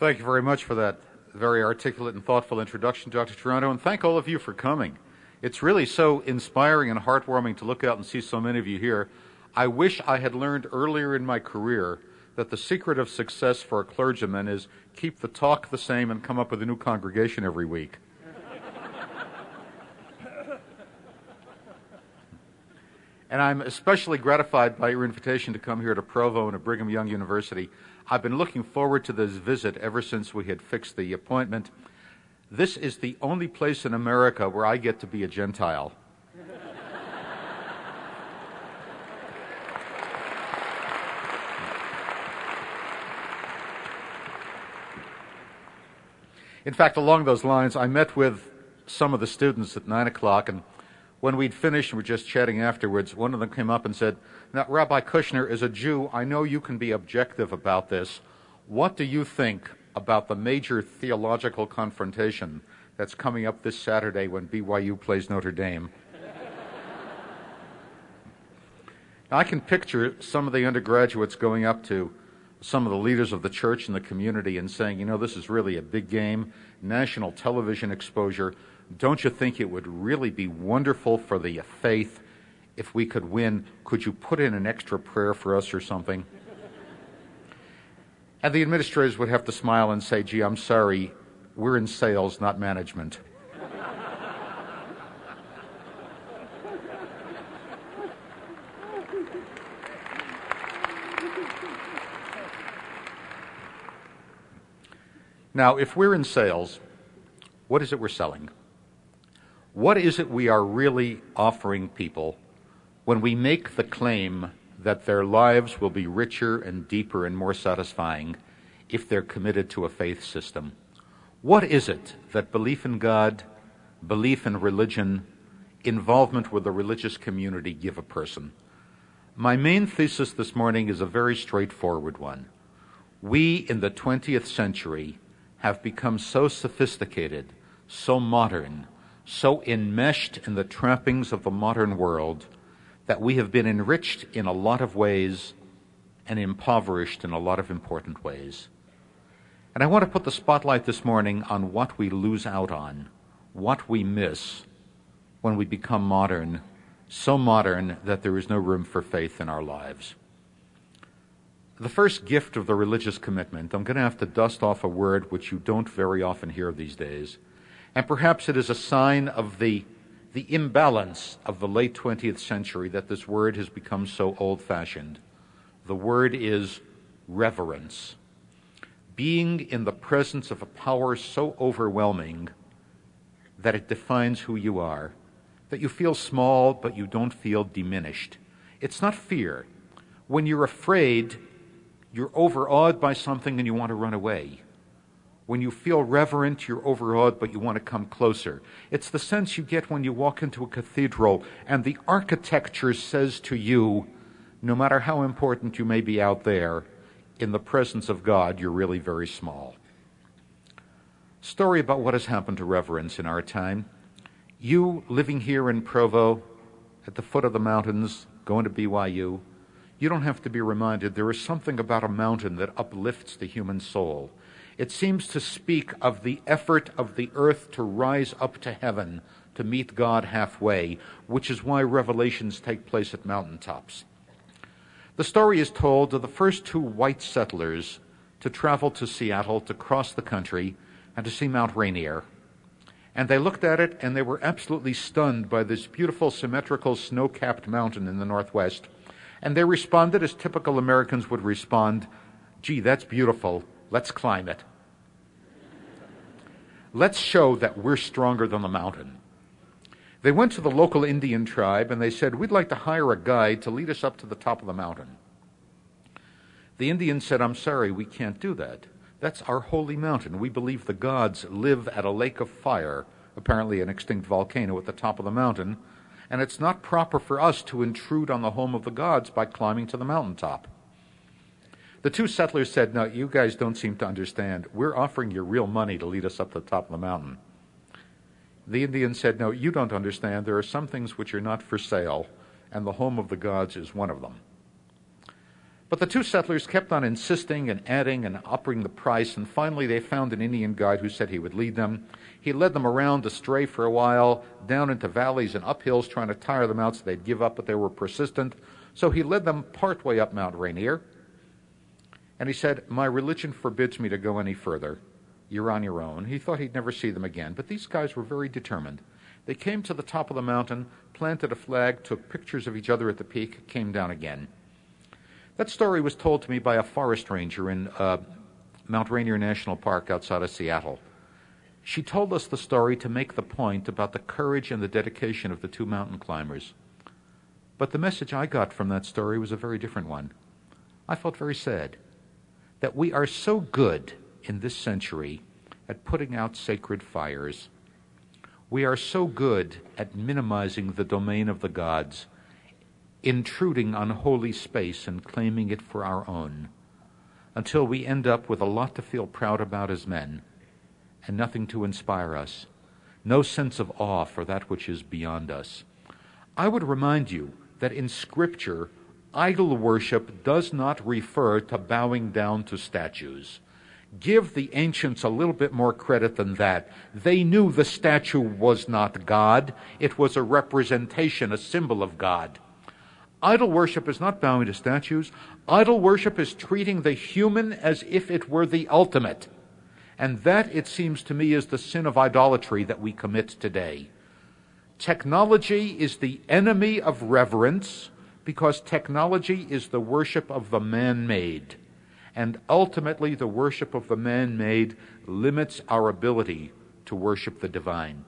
Thank you very much for that very articulate and thoughtful introduction, Dr. Toronto, and thank all of you for coming. It's really so inspiring and heartwarming to look out and see so many of you here. I wish I had learned earlier in my career that the secret of success for a clergyman is keep the talk the same and come up with a new congregation every week. And I'm especially gratified by your invitation to come here to Provo and to Brigham Young University. I've been looking forward to this visit ever since we had fixed the appointment. This is the only place in America where I get to be a Gentile. In fact, along those lines, I met with some of the students at 9 o'clock, and when we'd finished and were just chatting afterwards, one of them came up and said, "Now, Rabbi Kushner, as a Jew, I know you can be objective about this. What do you think about the major theological confrontation that's coming up this Saturday when BYU plays Notre Dame?" Now, I can picture some of the undergraduates going up to some of the leaders of the church and the community and saying, you know, this is really a big game, national television exposure. Don't you think it would really be wonderful for the faith if we could win? Could you put in an extra prayer for us or something? And the administrators would have to smile and say, gee, I'm sorry, we're in sales, not management. Now, if we're in sales, what is it we're selling? What is it we are really offering people when we make the claim that their lives will be richer and deeper and more satisfying if they're committed to a faith system? What is it that belief in God, belief in religion, involvement with the religious community give a person? My main thesis this morning is a very straightforward one. We in the 20th century have become so sophisticated, so modern, so enmeshed in the trappings of the modern world that we have been enriched in a lot of ways and impoverished in a lot of important ways. And I want to put the spotlight this morning on what we lose out on, what we miss when we become modern, so modern that there is no room for faith in our lives. The first gift of the religious commitment, I'm going to have to dust off a word which you don't very often hear these days, and perhaps it is a sign of the imbalance of the late 20th century that this word has become so old-fashioned. The word is reverence. Being in the presence of a power so overwhelming that it defines who you are, that you feel small but you don't feel diminished. It's not fear. When you're afraid, you're overawed by something and you want to run away. When you feel reverent, you're overawed, but you want to come closer. It's the sense you get when you walk into a cathedral and the architecture says to you, no matter how important you may be out there, in the presence of God, you're really very small. Story about what has happened to reverence in our time. You living here in Provo, at the foot of the mountains, going to BYU, you don't have to be reminded there is something about a mountain that uplifts the human soul. It seems to speak of the effort of the earth to rise up to heaven, to meet God halfway, which is why revelations take place at mountaintops. The story is told of the first two white settlers to travel to Seattle, to cross the country, and to see Mount Rainier. And they looked at it, and they were absolutely stunned by this beautiful, symmetrical, snow-capped mountain in the northwest. And they responded as typical Americans would respond, gee, that's beautiful, let's climb it. Let's show that we're stronger than the mountain. They went to the local Indian tribe and they said, we'd like to hire a guide to lead us up to the top of the mountain. The Indians said, I'm sorry, we can't do that. That's our holy mountain. We believe the gods live at a lake of fire, apparently an extinct volcano at the top of the mountain, and it's not proper for us to intrude on the home of the gods by climbing to the mountaintop. The two settlers said, no, you guys don't seem to understand. We're offering you real money to lead us up to the top of the mountain. The Indians said, no, you don't understand. There are some things which are not for sale, and the home of the gods is one of them. But the two settlers kept on insisting and adding and upping the price, and finally they found an Indian guide who said he would lead them. He led them around astray for a while, down into valleys and up hills, trying to tire them out so they'd give up, but they were persistent. So he led them partway up Mount Rainier, and he said, "My religion forbids me to go any further. You're on your own." He thought he'd never see them again, but these guys were very determined. They came to the top of the mountain, planted a flag, took pictures of each other at the peak, came down again. That story was told to me by a forest ranger in Mount Rainier National Park outside of Seattle. She told us the story to make the point about the courage and the dedication of the two mountain climbers. But the message I got from that story was a very different one. I felt very sad that we are so good in this century at putting out sacred fires. We are so good at minimizing the domain of the gods, intruding on holy space and claiming it for our own, until we end up with a lot to feel proud about as men, and nothing to inspire us, no sense of awe for that which is beyond us. I would remind you that in Scripture, idol worship does not refer to bowing down to statues. Give the ancients a little bit more credit than that. They knew the statue was not God. It was a representation, a symbol of God. Idol worship is not bowing to statues. Idol worship is treating the human as if it were the ultimate. And that, it seems to me, is the sin of idolatry that we commit today. Technology is the enemy of reverence because technology is the worship of the man-made. And ultimately, the worship of the man-made limits our ability to worship the divine.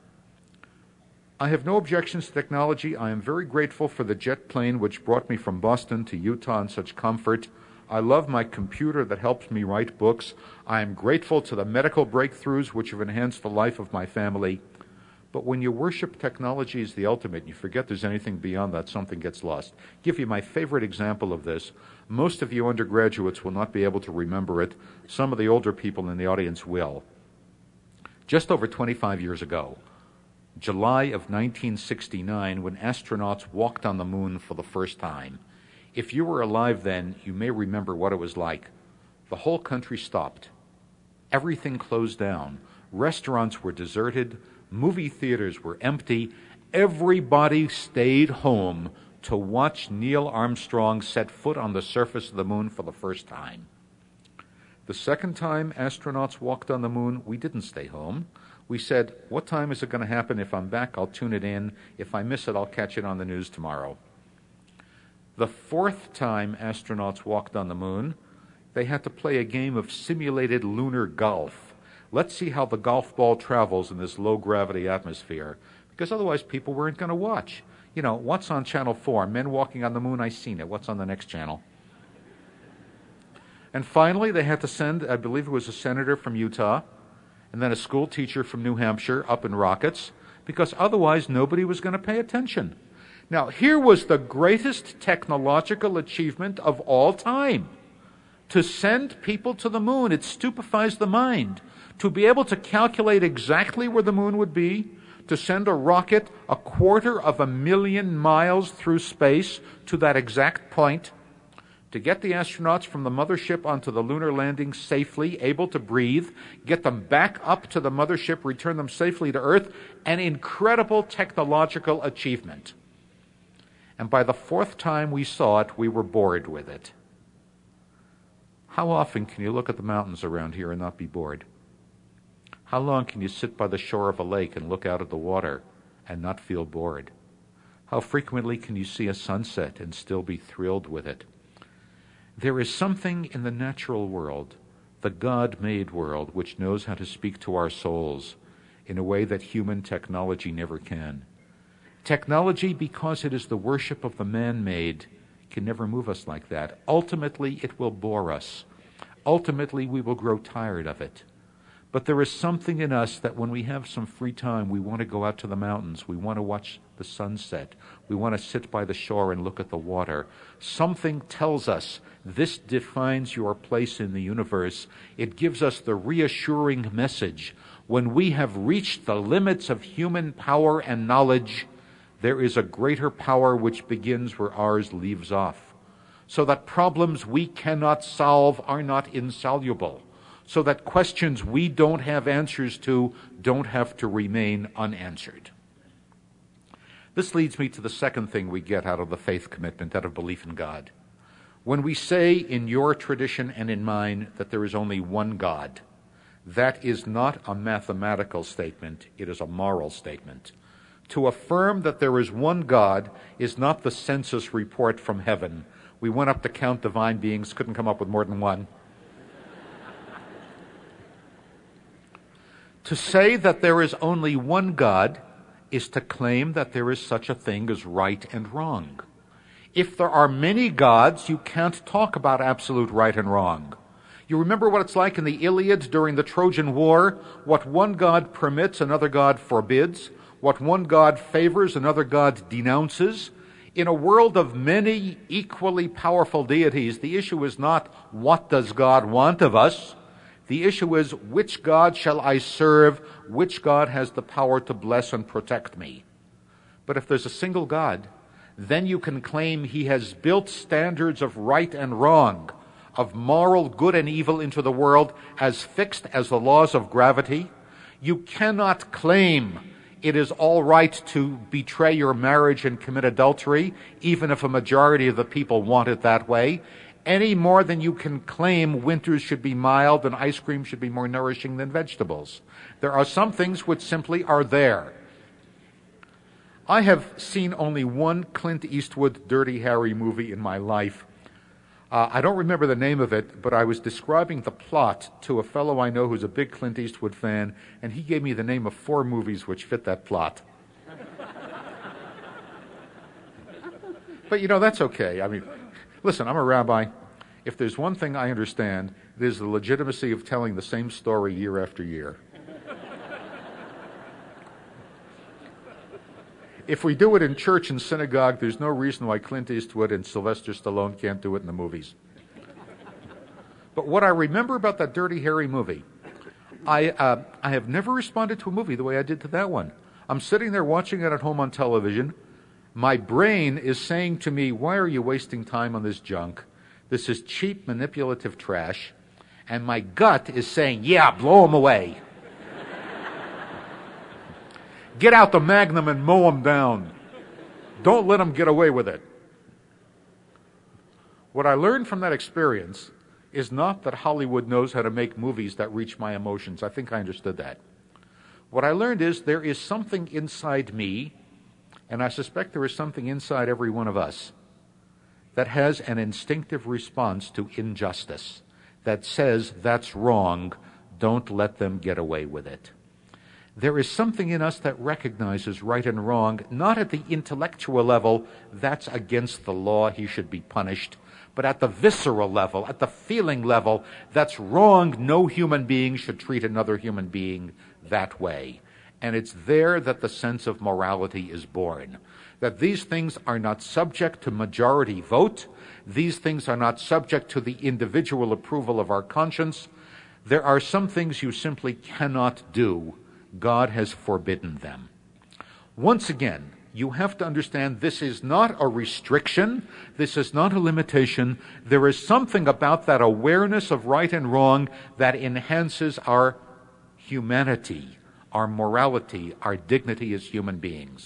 I have no objections to technology. I am very grateful for the jet plane which brought me from Boston to Utah in such comfort. I love my computer that helps me write books. I am grateful to the medical breakthroughs which have enhanced the life of my family. But when you worship technology as the ultimate and you forget there's anything beyond that, something gets lost. I'll give you my favorite example of this. Most of you undergraduates will not be able to remember it. Some of the older people in the audience will. Just over 25 years ago, July of 1969, when astronauts walked on the moon for the first time. If you were alive then, you may remember what it was like. The whole country stopped. Everything closed down. Restaurants were deserted. Movie theaters were empty. Everybody stayed home to watch Neil Armstrong set foot on the surface of the moon for the first time. The second time astronauts walked on the moon, we didn't stay home. We said, what time is it going to happen? If I'm back, I'll tune it in. If I miss it, I'll catch it on the news tomorrow. The fourth time astronauts walked on the moon, they had to play a game of simulated lunar golf. Let's see how the golf ball travels in this low-gravity atmosphere, because otherwise people weren't going to watch. You know, what's on Channel 4? Men walking on the moon, I've seen it. What's on the next channel? And finally, they had to send, I believe it was a senator from Utah, and then a school teacher from New Hampshire up in rockets, because otherwise nobody was going to pay attention. Now, here was the greatest technological achievement of all time. To send people to the moon, it stupefies the mind. To be able to calculate exactly where the moon would be, to send a rocket 250,000 miles through space to that exact point, to get the astronauts from the mothership onto the lunar landing safely, able to breathe, get them back up to the mothership, return them safely to Earth, an incredible technological achievement. And by the fourth time we saw it, we were bored with it. How often can you look at the mountains around here and not be bored? How long can you sit by the shore of a lake and look out at the water and not feel bored? How frequently can you see a sunset and still be thrilled with it? There is something in the natural world, the God-made world, which knows how to speak to our souls in a way that human technology never can. Technology, because it is the worship of the man-made, can never move us like that. Ultimately, it will bore us. Ultimately, we will grow tired of it. But there is something in us that when we have some free time, we want to go out to the mountains. We want to watch the sunset. We want to sit by the shore and look at the water. Something tells us this defines your place in the universe. It gives us the reassuring message. When we have reached the limits of human power and knowledge, there is a greater power which begins where ours leaves off. so that problems we cannot solve are not insoluble, so that questions we don't have answers to don't have to remain unanswered. This leads me to the second thing we get out of the faith commitment, out of belief in God. When we say in your tradition and in mine that there is only one God, that is not a mathematical statement, it is a moral statement. To affirm that there is one God is not the census report from heaven. We went up to count divine beings, couldn't come up with more than one. To say that there is only one God is to claim that there is such a thing as right and wrong. If there are many gods, you can't talk about absolute right and wrong. You remember what it's like in the Iliad during the Trojan War? What one god permits, another god forbids. What one god favors, another god denounces. In a world of many equally powerful deities, the issue is not what does God want of us. The issue is which God shall I serve, which God has the power to bless and protect me. But if there's a single God, then you can claim he has built standards of right and wrong, of moral good and evil into the world as fixed as the laws of gravity. You cannot claim it is all right to betray your marriage and commit adultery, even if a majority of the people want it that way, any more than you can claim winters should be mild and ice cream should be more nourishing than vegetables. There are some things which simply are there. I have seen only one Clint Eastwood Dirty Harry movie in my life. I don't remember the name of it, but I was describing the plot to a fellow I know who's a big Clint Eastwood fan, and he gave me the name of 4 movies which fit that plot. But, that's okay. I mean, listen, I'm a rabbi. If there's one thing I understand, it is the legitimacy of telling the same story year after year. If we do it in church and synagogue, there's no reason why Clint Eastwood and Sylvester Stallone can't do it in the movies. But what I remember about that Dirty Harry movie, I have never responded to a movie the way I did to that one. I'm sitting there watching it at home on television. My brain is saying to me, why are you wasting time on this junk? This is cheap, manipulative trash. And my gut is saying, yeah, blow him away. Get out the Magnum and mow them down. Don't let them get away with it. What I learned from that experience is not that Hollywood knows how to make movies that reach my emotions. I think I understood that. What I learned is there is something inside me, and I suspect there is something inside every one of us, that has an instinctive response to injustice, that says that's wrong, don't let them get away with it. There is something in us that recognizes right and wrong, not at the intellectual level, that's against the law, he should be punished, but at the visceral level, at the feeling level, that's wrong, no human being should treat another human being that way. And it's there that the sense of morality is born. That these things are not subject to majority vote, these things are not subject to the individual approval of our conscience. There are some things you simply cannot do. God has forbidden them. Once again, you have to understand this is not a restriction, this is not a limitation. There is something about that awareness of right and wrong that enhances our humanity, our morality, our dignity as human beings.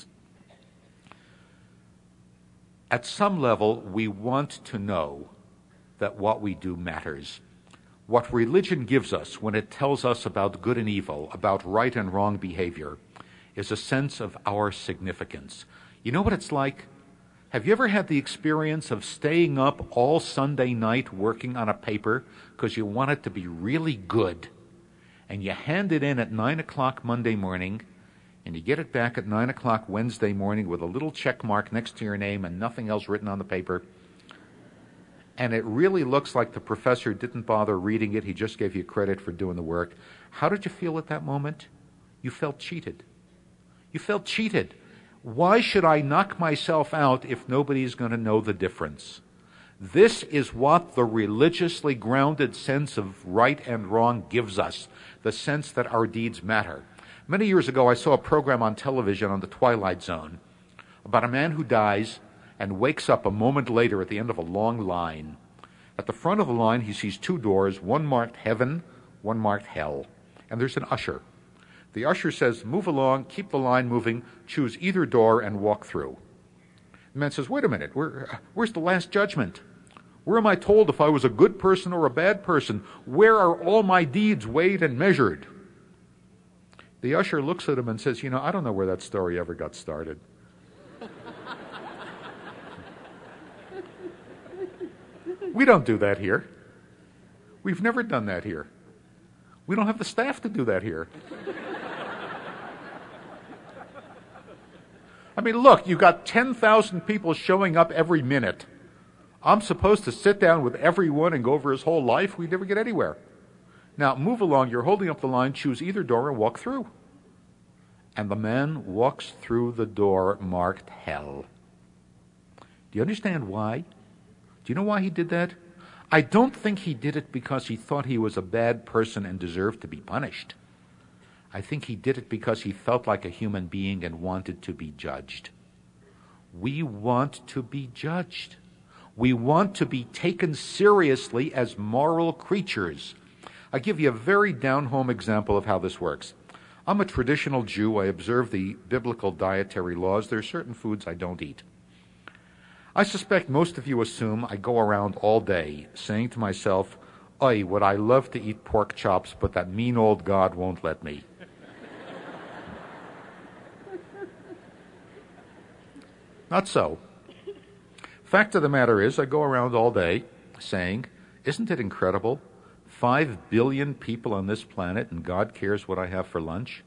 At some level, we want to know that what we do matters. What religion gives us when it tells us about good and evil, about right and wrong behavior, is a sense of our significance. You know what it's like? Have you ever had the experience of staying up all Sunday night working on a paper because you want it to be really good, and you hand it in at 9 o'clock Monday morning, and you get it back at 9 o'clock Wednesday morning with a little check mark next to your name and nothing else written on the paper, and it really looks like the professor didn't bother reading it, he just gave you credit for doing the work. How did you feel at that moment? You felt cheated. You felt cheated. Why should I knock myself out if nobody's going to know the difference? This is what the religiously grounded sense of right and wrong gives us, the sense that our deeds matter. Many years ago, I saw a program on television on the Twilight Zone about a man who dies, and wakes up a moment later at the end of a long line. At the front of the line, he sees two doors, one marked heaven, one marked hell, and there's an usher. The usher says, "Move along, keep the line moving, choose either door and walk through." The man says, "Wait a minute, where's the last judgment? Where am I told if I was a good person or a bad person? Where are all my deeds weighed and measured?" The usher looks at him and says, I don't know where that story ever got started. We don't do that here. We've never done that here. We don't have the staff to do that here. I mean, look, you've got 10,000 people showing up every minute. I'm supposed to sit down with everyone and go over his whole life? We'd never get anywhere. Now, move along. You're holding up the line. Choose either door and walk through. And the man walks through the door marked hell. Do you understand why? Do you know why he did that? I don't think he did it because he thought he was a bad person and deserved to be punished. I think he did it because he felt like a human being and wanted to be judged. We want to be judged. We want to be taken seriously as moral creatures. I'll give you a very down-home example of how this works. I'm a traditional Jew. I observe the biblical dietary laws. There are certain foods I don't eat. I suspect most of you assume I go around all day saying to myself, "Oy, would I love to eat pork chops, but that mean old God won't let me." Not so. Fact of the matter is, I go around all day saying, "Isn't it incredible? 5 billion people on this planet, and God cares what I have for lunch?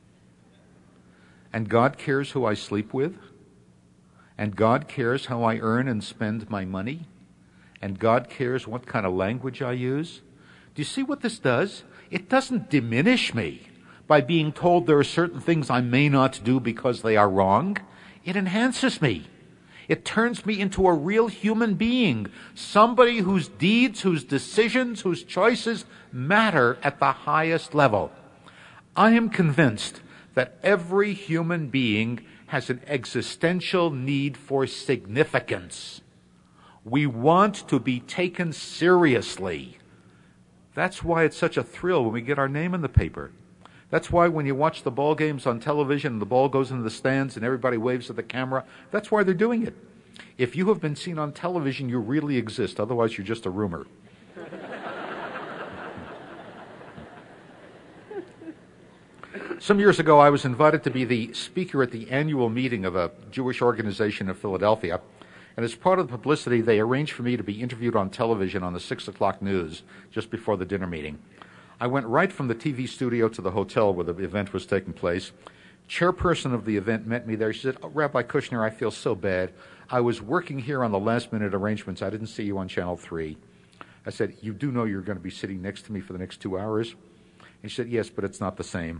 And God cares who I sleep with? And God cares how I earn and spend my money? And God cares what kind of language I use?" Do you see what this does? It doesn't diminish me by being told there are certain things I may not do because they are wrong. It enhances me. It turns me into a real human being, somebody whose deeds, whose decisions, whose choices matter at the highest level. I am convinced that every human being has an existential need for significance. We want to be taken seriously. That's why it's such a thrill when we get our name in the paper. That's why when you watch the ball games on television and the ball goes into the stands and everybody waves at the camera, that's why they're doing it. If you have been seen on television, you really exist. Otherwise, you're just a rumor. Some years ago, I was invited to be the speaker at the annual meeting of a Jewish organization in Philadelphia. And as part of the publicity, they arranged for me to be interviewed on television on the 6 o'clock news just before the dinner meeting. I went right from the TV studio to the hotel where the event was taking place. Chairperson of the event met me there. She said, "Rabbi Kushner, I feel so bad. I was working here on the last-minute arrangements. I didn't see you on Channel 3. I said, "You do know you're going to be sitting next to me for the next 2 hours?" And she said, "Yes, but it's not the same."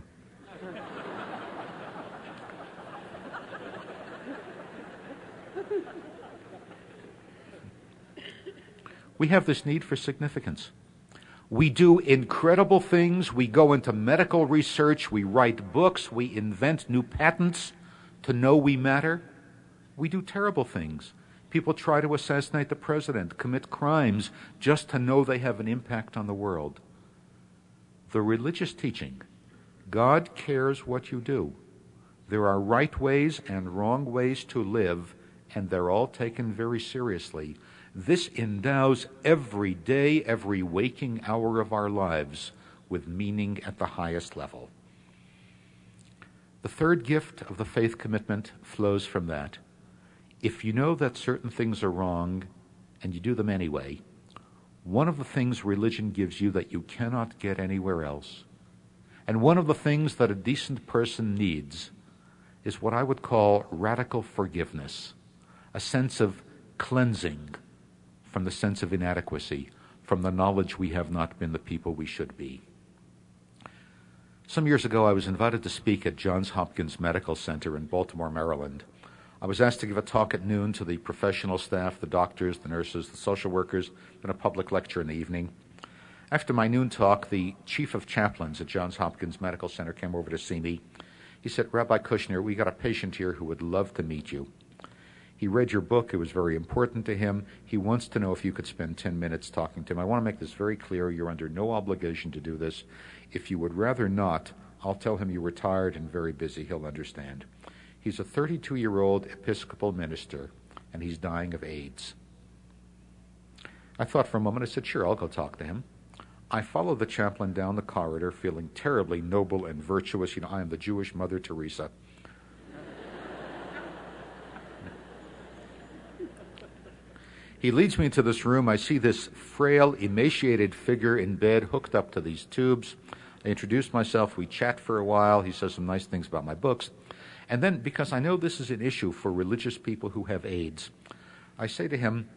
We have this need for significance. We do incredible things. We go into medical research. We write books. We invent new patents to know we matter. We do terrible things. People try to assassinate the president, commit crimes just to know they have an impact on the world. The religious teaching, God cares what you do. There are right ways and wrong ways to live, and they're all taken very seriously. This endows every day, every waking hour of our lives with meaning at the highest level. The third gift of the faith commitment flows from that. If you know that certain things are wrong and you do them anyway, one of the things religion gives you that you cannot get anywhere else, and one of the things that a decent person needs, is what I would call radical forgiveness, a sense of cleansing from the sense of inadequacy, from the knowledge we have not been the people we should be. Some years ago, I was invited to speak at Johns Hopkins Medical Center in Baltimore, Maryland. I was asked to give a talk at noon to the professional staff, the doctors, the nurses, the social workers, and a public lecture in the evening. After my noon talk, the chief of chaplains at Johns Hopkins Medical Center came over to see me. He said, "Rabbi Kushner, we got a patient here who would love to meet you. He read your book. It was very important to him. He wants to know if you could spend 10 minutes talking to him. I want to make this very clear. You're under no obligation to do this. If you would rather not, I'll tell him you were tired and very busy. He'll understand. He's a 32-year-old Episcopal minister, and he's dying of AIDS. I thought for a moment. I said, sure, I'll go talk to him. I followed the chaplain down the corridor, feeling terribly noble and virtuous. You know, I am the Jewish Mother Teresa. He leads me into this room. I see this frail, emaciated figure in bed, hooked up to these tubes. I introduce myself. We chat for a while. He says some nice things about my books. And then, because I know this is an issue for religious people who have AIDS, I say to him,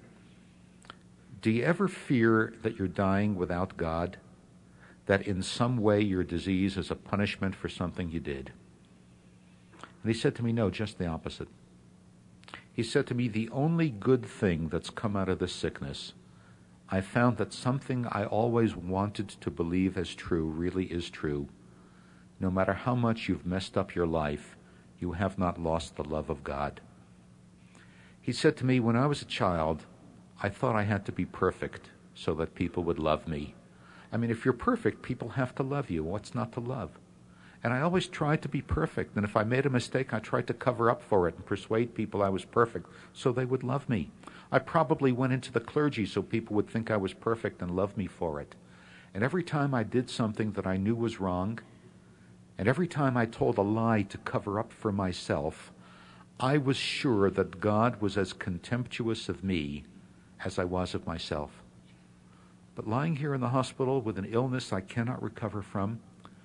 do you ever fear that you're dying without God? That in some way your disease is a punishment for something you did? And he said to me, no, just the opposite. He said to me, the only good thing that's come out of this sickness, I found that something I always wanted to believe as true really is true. No matter how much you've messed up your life, you have not lost the love of God. He said to me, when I was a child, I thought I had to be perfect so that people would love me. I mean, if you're perfect, people have to love you. What's not to love? And I always tried to be perfect. And if I made a mistake, I tried to cover up for it and persuade people I was perfect so they would love me. I probably went into the clergy so people would think I was perfect and love me for it. And every time I did something that I knew was wrong, and every time I told a lie to cover up for myself, I was sure that God was as contemptuous of me as I was of myself. But lying here in the hospital with an illness I cannot recover from,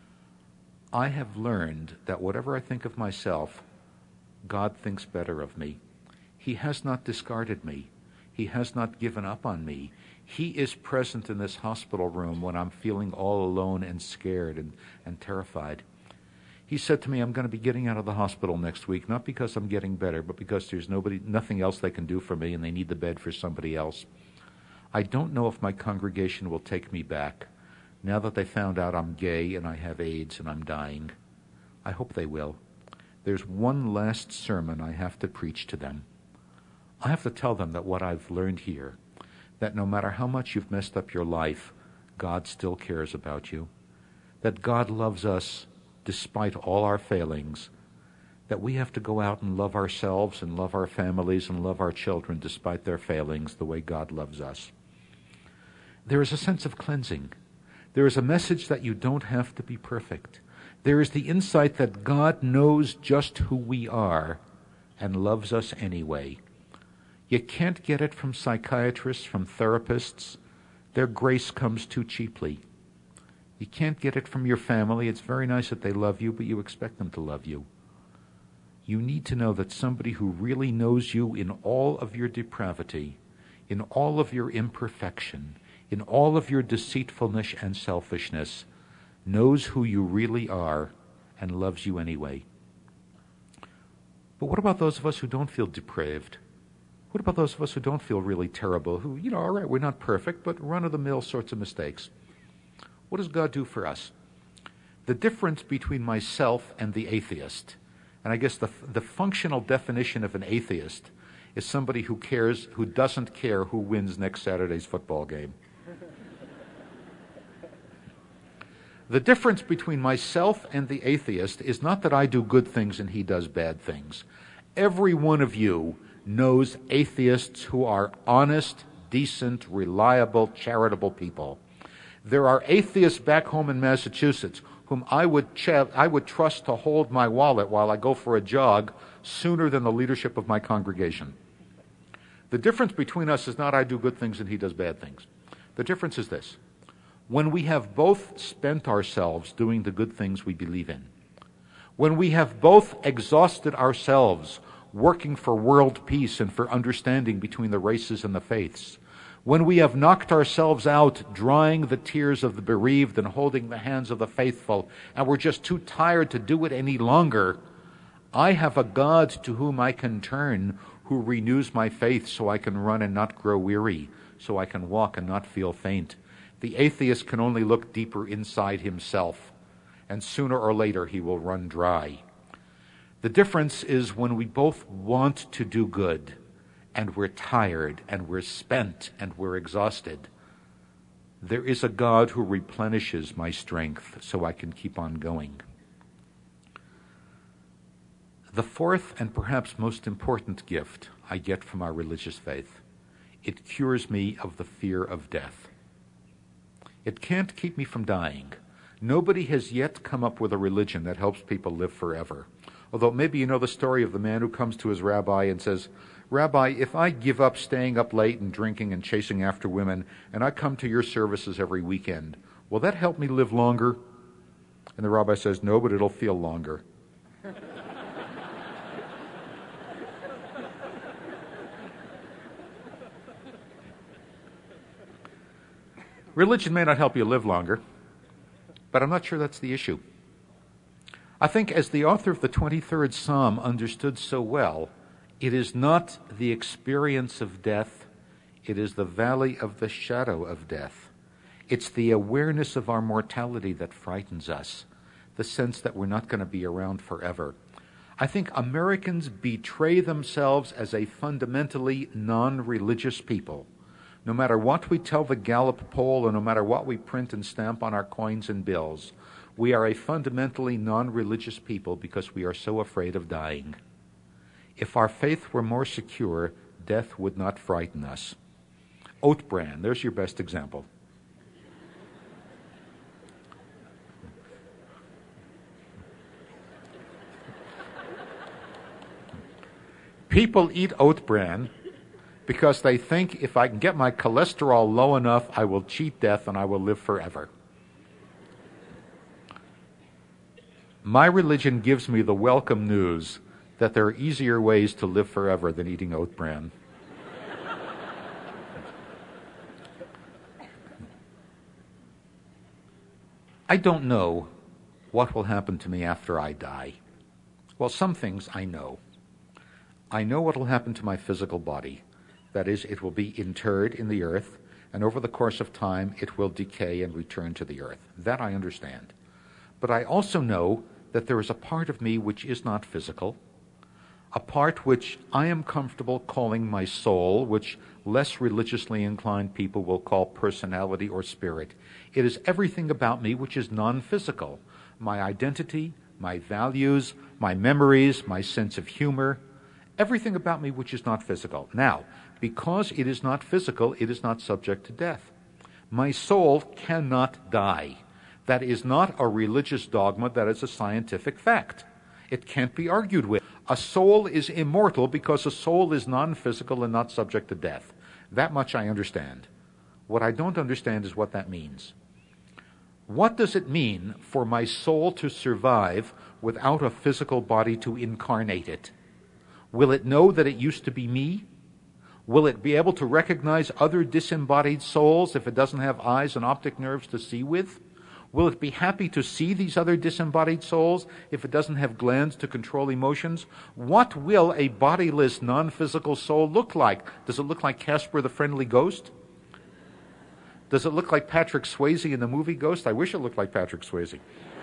I have learned that whatever I think of myself, God thinks better of me. He has not discarded me. He has not given up on me. He is present in this hospital room when I'm feeling all alone and scared and terrified. He said to me, I'm going to be getting out of the hospital next week, not because I'm getting better, but because there's nothing else they can do for me and they need the bed for somebody else. I don't know if my congregation will take me back now that they found out I'm gay and I have AIDS and I'm dying. I hope they will. There's one last sermon I have to preach to them. I have to tell them that what I've learned here, that no matter how much you've messed up your life, God still cares about you, that God loves us despite all our failings, that we have to go out and love ourselves and love our families and love our children despite their failings the way God loves us. There is a sense of cleansing. There is a message that you don't have to be perfect. There is the insight that God knows just who we are and loves us anyway. You can't get it from psychiatrists, from therapists. Their grace comes too cheaply. You can't get it from your family. It's very nice that they love you, but you expect them to love you. You need to know that somebody who really knows you in all of your depravity, in all of your imperfection, in all of your deceitfulness and selfishness, knows who you really are and loves you anyway. But what about those of us who don't feel depraved? What about those of us who don't feel really terrible, who, all right, we're not perfect, but run-of-the-mill sorts of mistakes? What does God do for us? The difference between myself and the atheist, and I guess the functional definition of an atheist is somebody who doesn't care who wins next Saturday's football game. The difference between myself and the atheist is not that I do good things and he does bad things. Every one of you knows atheists who are honest, decent, reliable, charitable people. There are atheists back home in Massachusetts whom I would trust to hold my wallet while I go for a jog sooner than the leadership of my congregation. The difference between us is not I do good things and he does bad things. The difference is this. When we have both spent ourselves doing the good things we believe in, when we have both exhausted ourselves working for world peace and for understanding between the races and the faiths, when we have knocked ourselves out drying the tears of the bereaved and holding the hands of the faithful, and we're just too tired to do it any longer, I have a God to whom I can turn, who renews my faith so I can run and not grow weary, so I can walk and not feel faint. The atheist can only look deeper inside himself, and sooner or later he will run dry. The difference is when we both want to do good, and we're tired and we're spent and we're exhausted, there is a God who replenishes my strength so I can keep on going. The fourth and perhaps most important gift I get from our religious faith, it cures me of the fear of death. It can't keep me from dying. Nobody has yet come up with a religion that helps people live forever. Although maybe you know the story of the man who comes to his rabbi and says, "Rabbi, if I give up staying up late and drinking and chasing after women, and I come to your services every weekend, will that help me live longer?" And the rabbi says, "No, but it'll feel longer." Religion may not help you live longer, but I'm not sure that's the issue. I think, as the author of the 23rd Psalm understood so well, it is not the experience of death, it is the valley of the shadow of death. It's the awareness of our mortality that frightens us, the sense that we're not going to be around forever. I think Americans betray themselves as a fundamentally non-religious people. No matter what we tell the Gallup poll, and no matter what we print and stamp on our coins and bills, we are a fundamentally non-religious people because we are so afraid of dying. If our faith were more secure, death would not frighten us. Oat bran, there's your best example. People eat oat bran because they think if I can get my cholesterol low enough, I will cheat death and I will live forever. My religion gives me the welcome news that there are easier ways to live forever than eating oat bran. I don't know what will happen to me after I die. Well, some things I know. I know what will happen to my physical body. That is, it will be interred in the earth, and over the course of time, it will decay and return to the earth. That I understand. But I also know that there is a part of me which is not physical, a part which I am comfortable calling my soul, which less religiously inclined people will call personality or spirit. It is everything about me which is non-physical. My identity, my values, my memories, my sense of humor, everything about me which is not physical. Now, because it is not physical, it is not subject to death. My soul cannot die. That is not a religious dogma, that is a scientific fact. It can't be argued with. A soul is immortal because a soul is non-physical and not subject to death. That much I understand. What I don't understand is what that means. What does it mean for my soul to survive without a physical body to incarnate it? Will it know that it used to be me? Will it be able to recognize other disembodied souls if it doesn't have eyes and optic nerves to see with? Will it be happy to see these other disembodied souls if it doesn't have glands to control emotions? What will a bodiless, non-physical soul look like? Does it look like Casper the Friendly Ghost? Does it look like Patrick Swayze in the movie Ghost? I wish it looked like Patrick Swayze.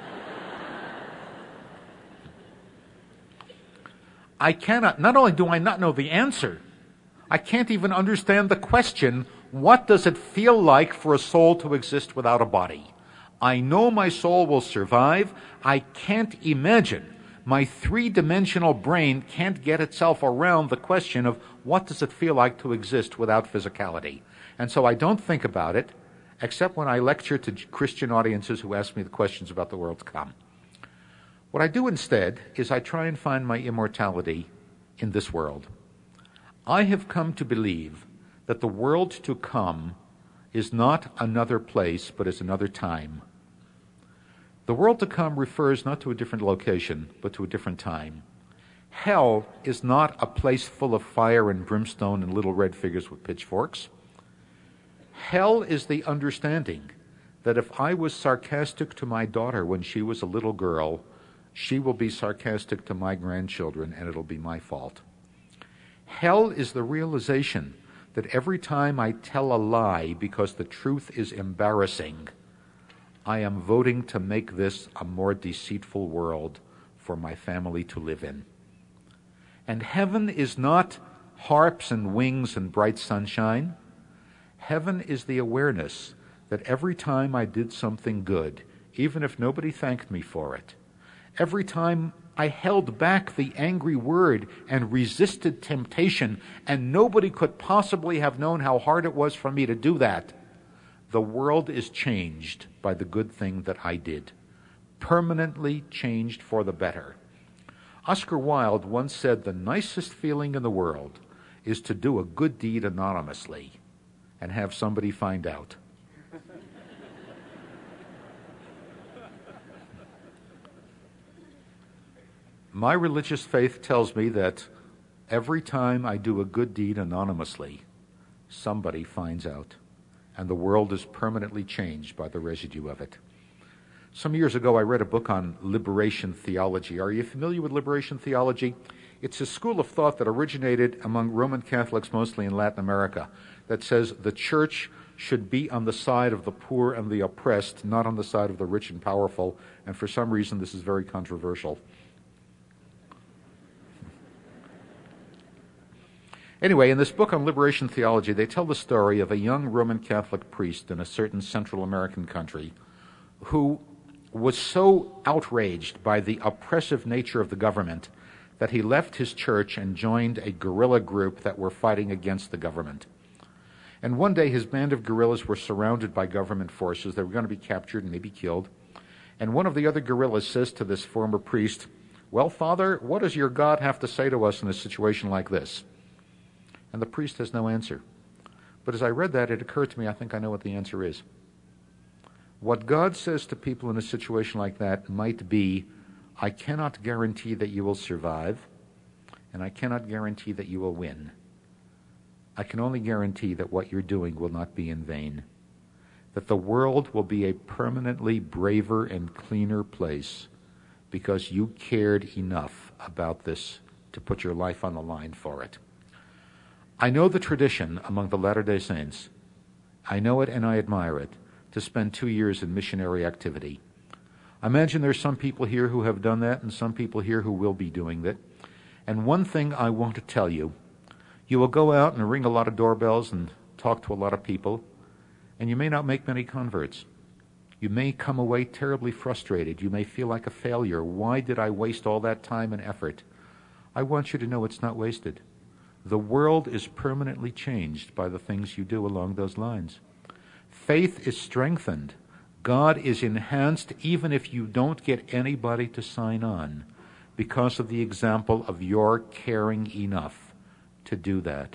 I cannot, not only do I not know the answer, I can't even understand the question, what does it feel like for a soul to exist without a body? I know my soul will survive. I can't imagine. My three-dimensional brain can't get itself around the question of what does it feel like to exist without physicality. And so I don't think about it, except when I lecture to Christian audiences who ask me the questions about the world to come. What I do instead is I try and find my immortality in this world. I have come to believe that the world to come is not another place, but is another time. The world to come refers not to a different location, but to a different time. Hell is not a place full of fire and brimstone and little red figures with pitchforks. Hell is the understanding that if I was sarcastic to my daughter when she was a little girl, she will be sarcastic to my grandchildren, and it'll be my fault. Hell is the realization that every time I tell a lie because the truth is embarrassing, I am voting to make this a more deceitful world for my family to live in. And heaven is not harps and wings and bright sunshine. Heaven is the awareness that every time I did something good, even if nobody thanked me for it, every time I held back the angry word and resisted temptation, and nobody could possibly have known how hard it was for me to do that, the world is changed by the good thing that I did, permanently changed for the better. Oscar Wilde once said the nicest feeling in the world is to do a good deed anonymously and have somebody find out. My religious faith tells me that every time I do a good deed anonymously, somebody finds out, and the world is permanently changed by the residue of it. Some years ago, I read a book on liberation theology. Are you familiar with liberation theology? It's a school of thought that originated among Roman Catholics, mostly in Latin America, that says the church should be on the side of the poor and the oppressed, not on the side of the rich and powerful, and for some reason this is very controversial. Anyway, in this book on liberation theology, they tell the story of a young Roman Catholic priest in a certain Central American country who was so outraged by the oppressive nature of the government that he left his church and joined a guerrilla group that were fighting against the government. And one day his band of guerrillas were surrounded by government forces. They were going to be captured and maybe killed. And one of the other guerrillas says to this former priest, "Well, Father, what does your God have to say to us in a situation like this?" And the priest has no answer. But as I read that, it occurred to me, I think I know what the answer is. What God says to people in a situation like that might be, I cannot guarantee that you will survive, and I cannot guarantee that you will win. I can only guarantee that what you're doing will not be in vain, that the world will be a permanently braver and cleaner place because you cared enough about this to put your life on the line for it. I know the tradition among the Latter-day Saints. I know it and I admire it, to spend 2 years in missionary activity. I imagine there's some people here who have done that and some people here who will be doing that. And one thing I want to tell you, you will go out and ring a lot of doorbells and talk to a lot of people, and you may not make many converts. You may come away terribly frustrated. You may feel like a failure. Why did I waste all that time and effort? I want you to know it's not wasted. The world is permanently changed by the things you do along those lines. Faith is strengthened. God is enhanced even if you don't get anybody to sign on because of the example of your caring enough to do that.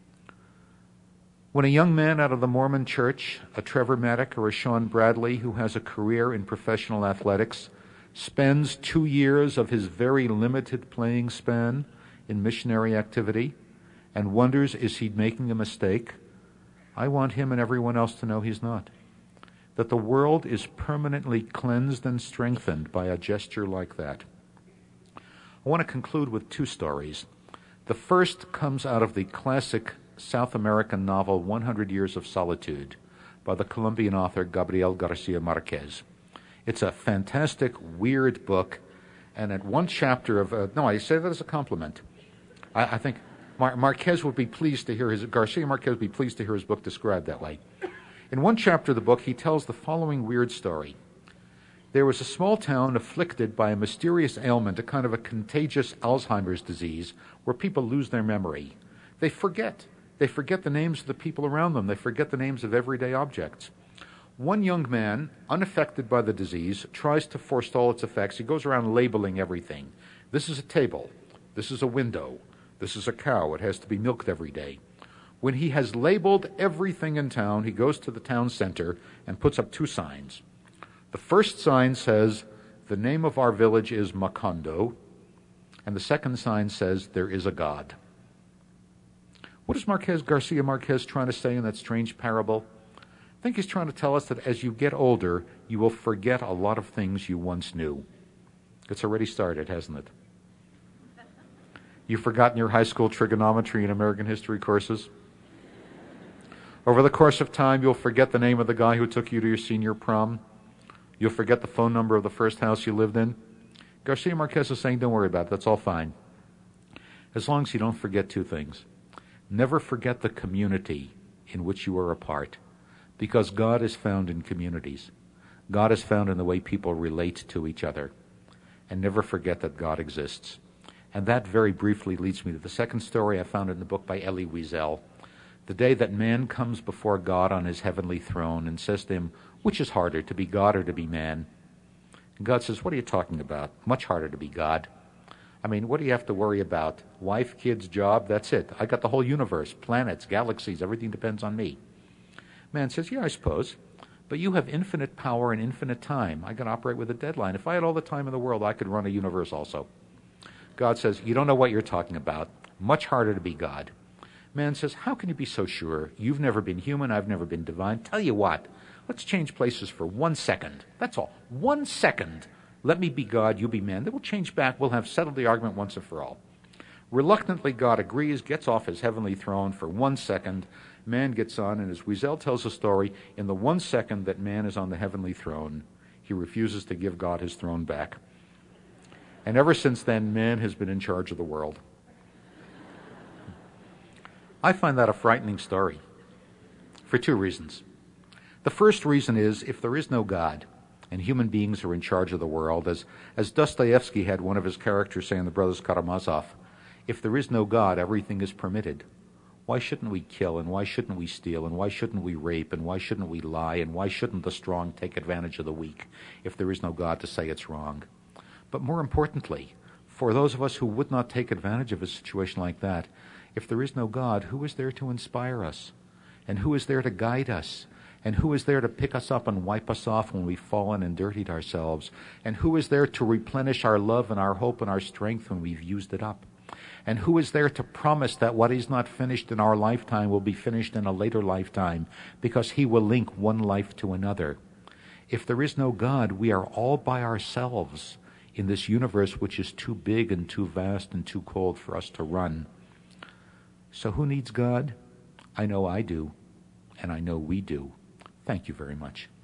When a young man out of the Mormon church, a Trevor Maddock or a Sean Bradley who has a career in professional athletics, spends 2 years of his very limited playing span in missionary activity and wonders, is he making a mistake? I want him and everyone else to know he's not. That the world is permanently cleansed and strengthened by a gesture like that. I want to conclude with 2 stories. The first comes out of the classic South American novel 100 Years of Solitude by the Colombian author Gabriel Garcia Marquez. It's a fantastic, weird book, and at one chapter of... no, I say that as a compliment. I think Marquez would be pleased to hear Garcia Marquez would be pleased to hear his book described that way. In one chapter of the book, he tells the following weird story. There was a small town afflicted by a mysterious ailment, a kind of a contagious Alzheimer's disease, where people lose their memory. They forget. They forget the names of the people around them. They forget the names of everyday objects. One young man, unaffected by the disease, tries to forestall its effects. He goes around labeling everything. This is a table. This is a window. This is a cow. It has to be milked every day. When he has labeled everything in town, he goes to the town center and puts up 2 signs. The first sign says, the name of our village is Macondo, and the second sign says, there is a God. What is Garcia Marquez trying to say in that strange parable? I think he's trying to tell us that as you get older, you will forget a lot of things you once knew. It's already started, hasn't it? You've forgotten your high school trigonometry and American history courses. Over the course of time, you'll forget the name of the guy who took you to your senior prom. You'll forget the phone number of the first house you lived in. Garcia Marquez is saying, don't worry about it. That's all fine. As long as you don't forget 2 things. Never forget the community in which you are a part, because God is found in communities. God is found in the way people relate to each other. And never forget that God exists. And that very briefly leads me to the second story I found in the book by Elie Wiesel. The day that man comes before God on his heavenly throne and says to him, which is harder, to be God or to be man? And God says, what are you talking about? Much harder to be God. I mean, what do you have to worry about? Wife, kids, job, that's it. I got the whole universe, planets, galaxies, everything depends on me. Man says, yeah, I suppose. But you have infinite power and infinite time. I can operate with a deadline. If I had all the time in the world, I could run a universe also. God says, you don't know what you're talking about. Much harder to be God. Man says, how can you be so sure? You've never been human. I've never been divine. Tell you what, let's change places for 1 second. That's all. 1 second. Let me be God, you be man. Then we'll change back. We'll have settled the argument once and for all. Reluctantly, God agrees, gets off his heavenly throne for 1 second. Man gets on, and as Wiesel tells the story, in the 1 second that man is on the heavenly throne, he refuses to give God his throne back. And ever since then, man has been in charge of the world. I find that a frightening story for 2 reasons. The first reason is, if there is no God, and human beings are in charge of the world, as Dostoevsky had one of his characters say in The Brothers Karamazov, if there is no God, everything is permitted. Why shouldn't we kill, and why shouldn't we steal, and why shouldn't we rape, and why shouldn't we lie, and why shouldn't the strong take advantage of the weak if there is no God to say it's wrong? But more importantly, for those of us who would not take advantage of a situation like that, if there is no God, who is there to inspire us? And who is there to guide us? And who is there to pick us up and wipe us off when we've fallen and dirtied ourselves? And who is there to replenish our love and our hope and our strength when we've used it up? And who is there to promise that what is not finished in our lifetime will be finished in a later lifetime, because he will link one life to another? If there is no God, we are all by ourselves in this universe which is too big and too vast and too cold for us to run. So who needs God? I know I do, and I know we do. Thank you very much.